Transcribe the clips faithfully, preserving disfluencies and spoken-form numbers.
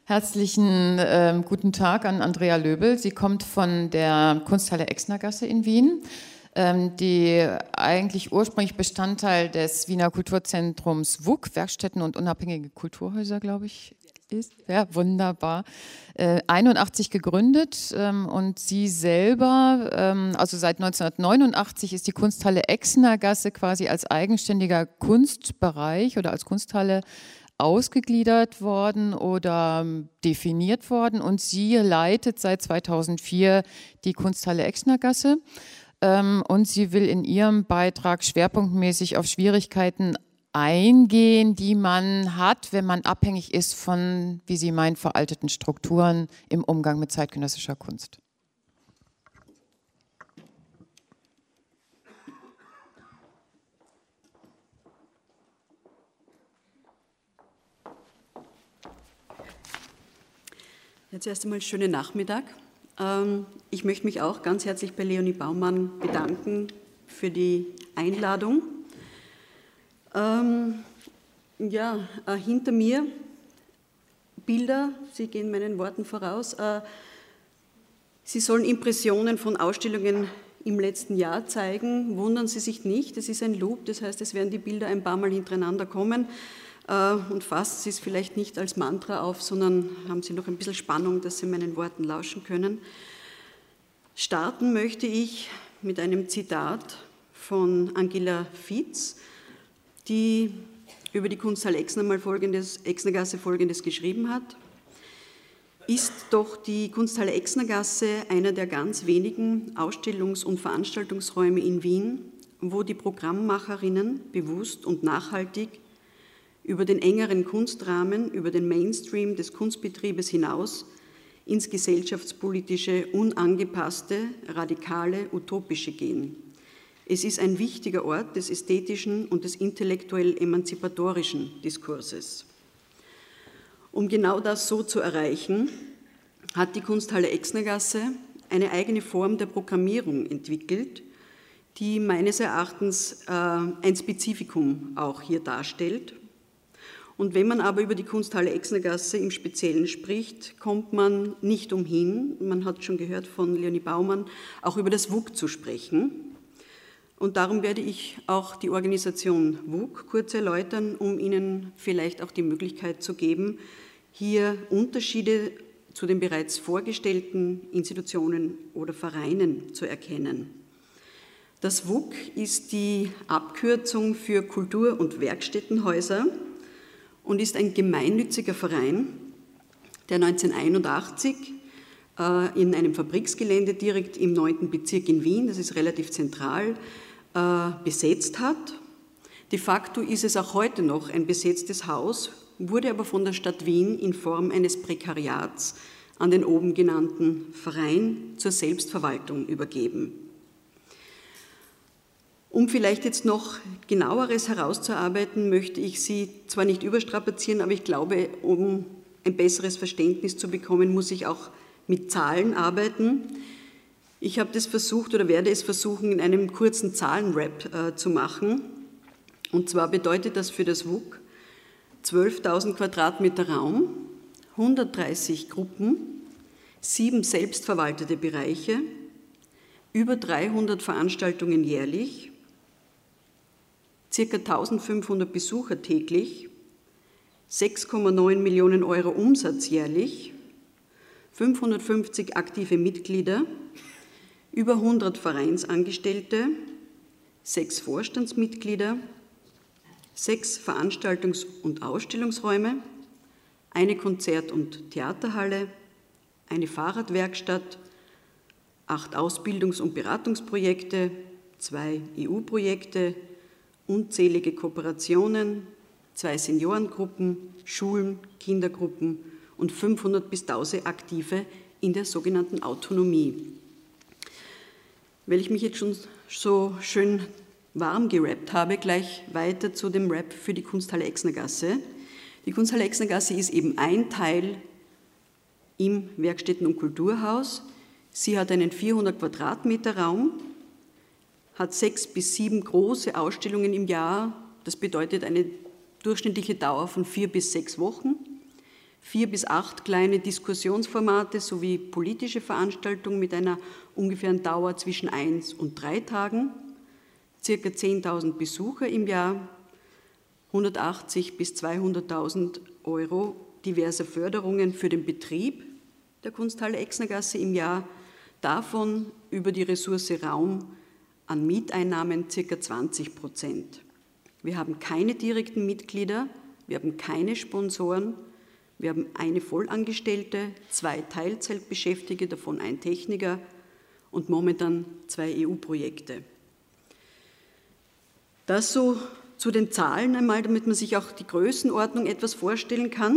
Herzlichen äh, guten Tag an Andrea Löbel. Sie kommt von der Kunsthalle Exnergasse in Wien, ähm, die eigentlich ursprünglich Bestandteil des Wiener Kulturzentrums W U K, Werkstätten und unabhängige Kulturhäuser, glaube ich, ist. Ja, wunderbar. Äh, einundachtzig gegründet ähm, und sie selber, ähm, also seit neunzehnhundertneunundachtzig ist die Kunsthalle Exnergasse quasi als eigenständiger Kunstbereich oder als Kunsthalle ausgegliedert worden oder definiert worden, und sie leitet seit zweitausendvier die Kunsthalle Exnergasse, ähm, und sie will in ihrem Beitrag schwerpunktmäßig auf Schwierigkeiten eingehen, die man hat, wenn man abhängig ist von, wie sie meint, veralteten Strukturen im Umgang mit zeitgenössischer Kunst. Jetzt erst einmal schönen Nachmittag. Ich möchte mich auch ganz herzlich bei Leonie Baumann bedanken für die Einladung. Ja, hinter mir Bilder, sie gehen meinen Worten voraus. Sie sollen Impressionen von Ausstellungen im letzten Jahr zeigen. Wundern Sie sich nicht, es ist ein Loop, das heißt, es werden die Bilder ein paar Mal hintereinander kommen. Und fassen Sie es vielleicht nicht als Mantra auf, sondern haben Sie noch ein bisschen Spannung, dass Sie meinen Worten lauschen können. Starten möchte ich mit einem Zitat von Angela Fietz, die über die Kunsthalle Exner mal folgendes, Exnergasse Folgendes geschrieben hat. Ist doch die Kunsthalle Exnergasse einer der ganz wenigen Ausstellungs- und Veranstaltungsräume in Wien, wo die Programmmacherinnen bewusst und nachhaltig über den engeren Kunstrahmen, über den Mainstream des Kunstbetriebes hinaus ins gesellschaftspolitische, unangepasste, radikale, utopische gehen. Es ist ein wichtiger Ort des ästhetischen und des intellektuell emanzipatorischen Diskurses. Um genau das so zu erreichen, hat die Kunsthalle Exnergasse eine eigene Form der Programmierung entwickelt, die meines Erachtens äh, ein Spezifikum auch hier darstellt. Und wenn man aber über die Kunsthalle Exnergasse im Speziellen spricht, kommt man nicht umhin, man hat schon gehört von Leonie Baumann, auch über das W U K zu sprechen. Und darum werde ich auch die Organisation W U K kurz erläutern, um Ihnen vielleicht auch die Möglichkeit zu geben, hier Unterschiede zu den bereits vorgestellten Institutionen oder Vereinen zu erkennen. Das W U K ist die Abkürzung für Kultur- und Werkstättenhäuser und ist ein gemeinnütziger Verein, der neunzehnhunderteinundachtzig äh, in einem Fabriksgelände direkt im neunten Bezirk in Wien, das ist relativ zentral, äh, besetzt hat. De facto ist es auch heute noch ein besetztes Haus, wurde aber von der Stadt Wien in Form eines Prekariats an den oben genannten Verein zur Selbstverwaltung übergeben. Um vielleicht jetzt noch genaueres herauszuarbeiten, möchte ich Sie zwar nicht überstrapazieren, aber ich glaube, um ein besseres Verständnis zu bekommen, muss ich auch mit Zahlen arbeiten. Ich habe das versucht oder werde es versuchen, in einem kurzen Zahlenrap äh, zu machen. Und zwar bedeutet das für das W U K zwölftausend Quadratmeter Raum, hundertdreißig Gruppen, sieben selbstverwaltete Bereiche, über dreihundert Veranstaltungen jährlich, circa eintausendfünfhundert Besucher täglich, sechs Komma neun Millionen Euro Umsatz jährlich, fünfhundertfünfzig aktive Mitglieder, über hundert Vereinsangestellte, sechs Vorstandsmitglieder, sechs Veranstaltungs- und Ausstellungsräume, eine Konzert- und Theaterhalle, eine Fahrradwerkstatt, acht Ausbildungs- und Beratungsprojekte, zwei E U-Projekte, unzählige Kooperationen, zwei Seniorengruppen, Schulen, Kindergruppen und fünfhundert bis tausend Aktive in der sogenannten Autonomie. Weil ich mich jetzt schon so schön warm gerappt habe, gleich weiter zu dem Rap für die Kunsthalle Exnergasse. Die Kunsthalle Exnergasse ist eben ein Teil im Werkstätten- und Kulturhaus. Sie hat einen vierhundert Quadratmeter Raum, hat sechs bis sieben große Ausstellungen im Jahr. Das bedeutet eine durchschnittliche Dauer von vier bis sechs Wochen. vier bis acht kleine Diskussionsformate sowie politische Veranstaltungen mit einer ungefähren Dauer zwischen eins und drei Tagen, circa zehntausend Besucher im Jahr, hundertachtzig bis zweihunderttausend Euro diverse Förderungen für den Betrieb der Kunsthalle Exnergasse im Jahr, davon über die Ressource Raum an Mieteinnahmen ca. zwanzig Prozent. Wir haben keine direkten Mitglieder, wir haben keine Sponsoren, wir haben eine Vollangestellte, zwei Teilzeitbeschäftigte, davon ein Techniker und momentan zwei E U-Projekte. Das so zu den Zahlen einmal, damit man sich auch die Größenordnung etwas vorstellen kann.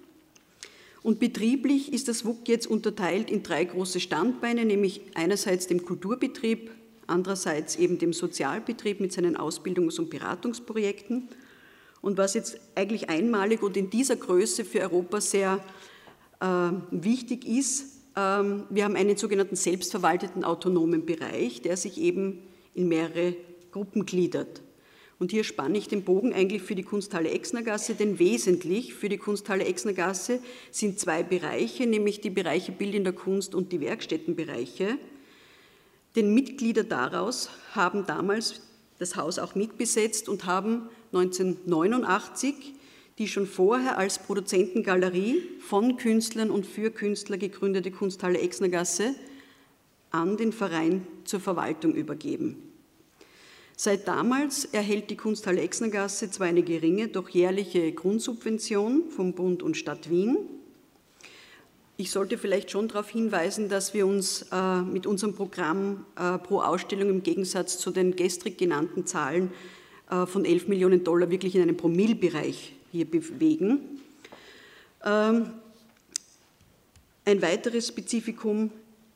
Und betrieblich ist das W U K jetzt unterteilt in drei große Standbeine, nämlich einerseits dem Kulturbetrieb, andererseits eben dem Sozialbetrieb mit seinen Ausbildungs- und Beratungsprojekten. Und was jetzt eigentlich einmalig und in dieser Größe für Europa sehr äh, wichtig ist, äh, wir haben einen sogenannten selbstverwalteten autonomen Bereich, der sich eben in mehrere Gruppen gliedert. Und hier spanne ich den Bogen eigentlich für die Kunsthalle Exnergasse, denn wesentlich für die Kunsthalle Exnergasse sind zwei Bereiche, nämlich die Bereiche Bildender Kunst und die Werkstättenbereiche. Denn Mitglieder daraus haben damals das Haus auch mitbesetzt und haben neunzehnhundertneunundachtzig die schon vorher als Produzentengalerie von Künstlern und für Künstler gegründete Kunsthalle Exnergasse an den Verein zur Verwaltung übergeben. Seit damals erhält die Kunsthalle Exnergasse zwar eine geringe, doch jährliche Grundsubvention vom Bund und Stadt Wien. Ich sollte vielleicht schon darauf hinweisen, dass wir uns äh, mit unserem Programm äh, pro Ausstellung im Gegensatz zu den gestrig genannten Zahlen äh, von elf Millionen Dollar wirklich in einem Promillebereich hier bewegen. Ähm, ein weiteres Spezifikum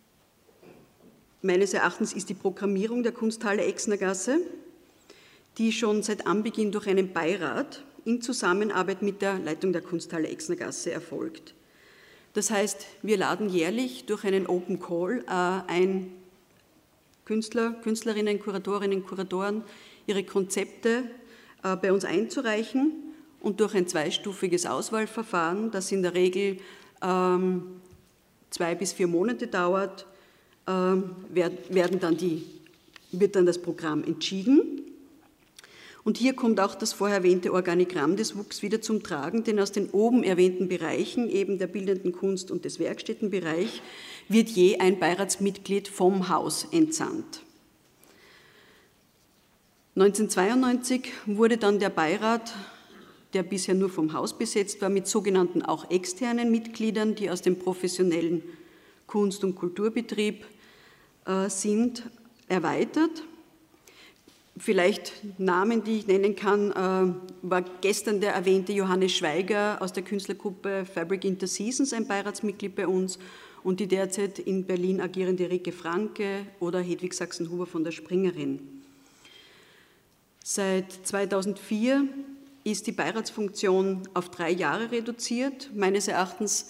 meines Erachtens ist die Programmierung der Kunsthalle Exnergasse, die schon seit Anbeginn durch einen Beirat in Zusammenarbeit mit der Leitung der Kunsthalle Exnergasse erfolgt. Das heißt, wir laden jährlich durch einen Open Call äh, ein Künstler, Künstlerinnen, Kuratorinnen, Kuratoren ihre Konzepte äh, bei uns einzureichen und durch ein zweistufiges Auswahlverfahren, das in der Regel ähm, zwei bis vier Monate dauert, äh, werden dann die, wird dann das Programm entschieden. Und hier kommt auch das vorher erwähnte Organigramm des W U Ks wieder zum Tragen, denn aus den oben erwähnten Bereichen, eben der bildenden Kunst und des Werkstättenbereich, wird je ein Beiratsmitglied vom Haus entsandt. neunzehnhundertzweiundneunzig wurde dann der Beirat, der bisher nur vom Haus besetzt war, mit sogenannten auch externen Mitgliedern, die aus dem professionellen Kunst- und Kulturbetrieb äh, sind, erweitert. Vielleicht Namen, die ich nennen kann, äh, war gestern der erwähnte Johannes Schweiger aus der Künstlergruppe Fabric Interseasons, ein Beiratsmitglied bei uns, und die derzeit in Berlin agierende Rike Franke oder Hedwig Sachsenhuber von der Springerin. Seit zweitausendvier ist die Beiratsfunktion auf drei Jahre reduziert. Meines Erachtens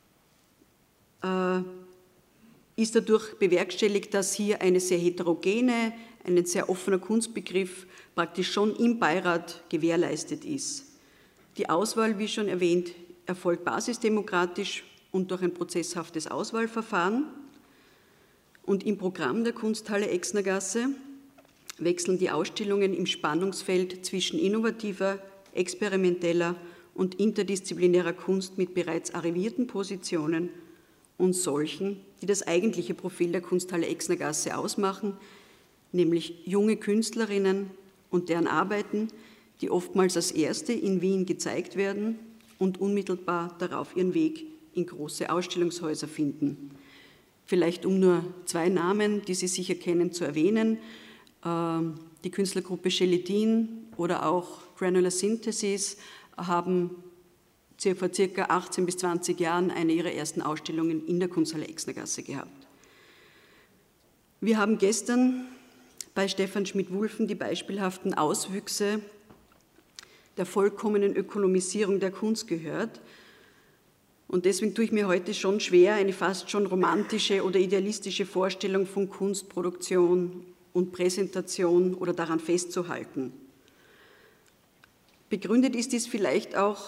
äh, ist dadurch bewerkstelligt, dass hier eine sehr heterogene, ein sehr offener Kunstbegriff praktisch schon im Beirat gewährleistet ist. Die Auswahl, wie schon erwähnt, erfolgt basisdemokratisch und durch ein prozesshaftes Auswahlverfahren. Und im Programm der Kunsthalle Exnergasse wechseln die Ausstellungen im Spannungsfeld zwischen innovativer, experimenteller und interdisziplinärer Kunst mit bereits arrivierten Positionen und solchen, die das eigentliche Profil der Kunsthalle Exnergasse ausmachen, nämlich junge Künstlerinnen und deren Arbeiten, die oftmals als erste in Wien gezeigt werden und unmittelbar darauf ihren Weg in große Ausstellungshäuser finden. Vielleicht um nur zwei Namen, die Sie sicher kennen, zu erwähnen: die Künstlergruppe Gelatin oder auch Granular Synthesis haben vor circa achtzehn bis zwanzig Jahren eine ihrer ersten Ausstellungen in der Kunsthalle Exnergasse gehabt. Wir haben gestern bei Stefan Schmidt-Wulffen die beispielhaften Auswüchse der vollkommenen Ökonomisierung der Kunst gehört. Und deswegen tue ich mir heute schon schwer, eine fast schon romantische oder idealistische Vorstellung von Kunstproduktion und Präsentation oder daran festzuhalten. Begründet ist dies vielleicht auch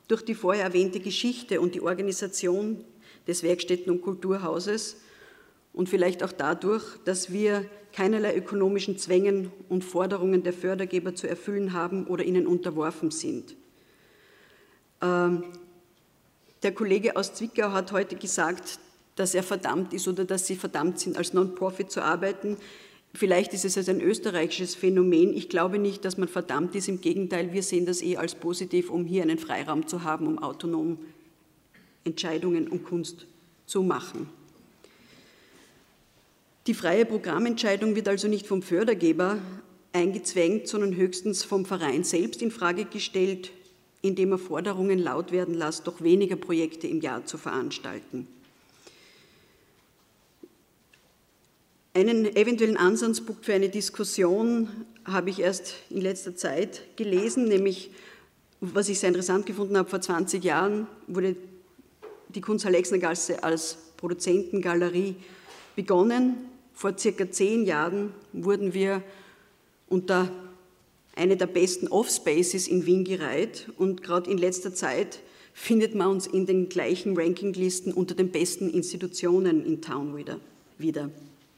durch die vorher erwähnte Geschichte und die Organisation des Werkstätten- und Kulturhauses und vielleicht auch dadurch, dass wir keinerlei ökonomischen Zwängen und Forderungen der Fördergeber zu erfüllen haben oder ihnen unterworfen sind. Ähm, der Kollege aus Zwickau hat heute gesagt, dass er verdammt ist oder dass sie verdammt sind, als Non-Profit zu arbeiten. Vielleicht ist es also ein österreichisches Phänomen. Ich glaube nicht, dass man verdammt ist. Im Gegenteil, wir sehen das eh als positiv, um hier einen Freiraum zu haben, um autonom Entscheidungen und Kunst zu machen. Die freie Programmentscheidung wird also nicht vom Fördergeber eingezwängt, sondern höchstens vom Verein selbst in Frage gestellt, indem er Forderungen laut werden lässt, doch weniger Projekte im Jahr zu veranstalten. Einen eventuellen Ansatzpunkt für eine Diskussion habe ich erst in letzter Zeit gelesen, nämlich, was ich sehr interessant gefunden habe, vor zwanzig Jahren wurde die Kunsthalle Exnergasse als Produzentengalerie begonnen. Vor circa zehn Jahren wurden wir unter eine der besten Off-Spaces in Wien gereiht und gerade in letzter Zeit findet man uns in den gleichen Rankinglisten unter den besten Institutionen in Town wieder.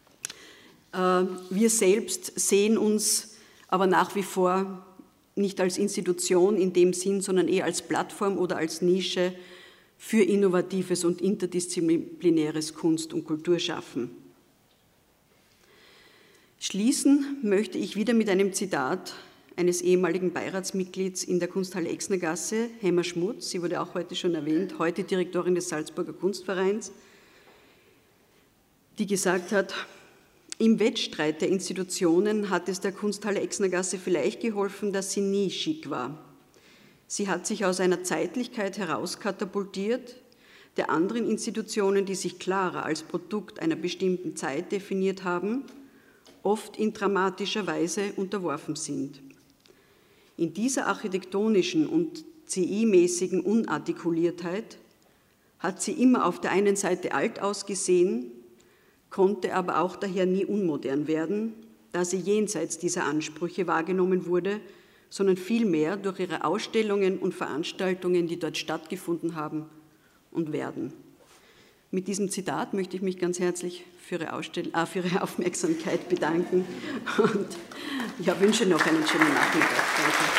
Wir selbst sehen uns aber nach wie vor nicht als Institution in dem Sinn, sondern eher als Plattform oder als Nische für innovatives und interdisziplinäres Kunst- und Kulturschaffen. Schließen möchte ich wieder mit einem Zitat eines ehemaligen Beiratsmitglieds in der Kunsthalle Exnergasse, Hemmer Schmutz, sie wurde auch heute schon erwähnt, heute Direktorin des Salzburger Kunstvereins, die gesagt hat: Im Wettstreit der Institutionen hat es der Kunsthalle Exnergasse vielleicht geholfen, dass sie nie schick war. Sie hat sich aus einer Zeitlichkeit herauskatapultiert, der anderen Institutionen, die sich klarer als Produkt einer bestimmten Zeit definiert haben, oft in dramatischer Weise unterworfen sind. In dieser architektonischen und C I-mäßigen Unartikuliertheit hat sie immer auf der einen Seite alt ausgesehen, konnte aber auch daher nie unmodern werden, da sie jenseits dieser Ansprüche wahrgenommen wurde, sondern vielmehr durch ihre Ausstellungen und Veranstaltungen, die dort stattgefunden haben und werden. Mit diesem Zitat möchte ich mich ganz herzlich für Ihre, Ausstell- äh, für Ihre Aufmerksamkeit bedanken und ja, wünsche noch einen schönen Nachmittag. Danke.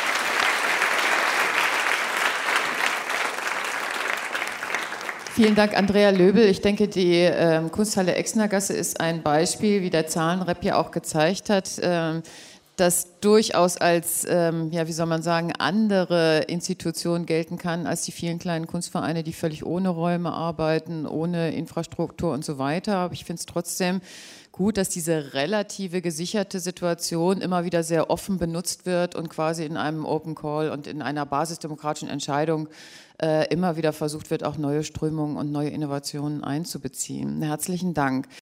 Vielen Dank, Andrea Löbel. Ich denke, die äh, Kunsthalle Exnergasse ist ein Beispiel, wie der Zahlenrap ja auch gezeigt hat, äh, das durchaus als, ähm, ja, wie soll man sagen, andere Institution gelten kann als die vielen kleinen Kunstvereine, die völlig ohne Räume arbeiten, ohne Infrastruktur und so weiter. Aber ich finde es trotzdem gut, dass diese relative gesicherte Situation immer wieder sehr offen benutzt wird und quasi in einem Open Call und in einer basisdemokratischen Entscheidung äh, immer wieder versucht wird, auch neue Strömungen und neue Innovationen einzubeziehen. Herzlichen Dank.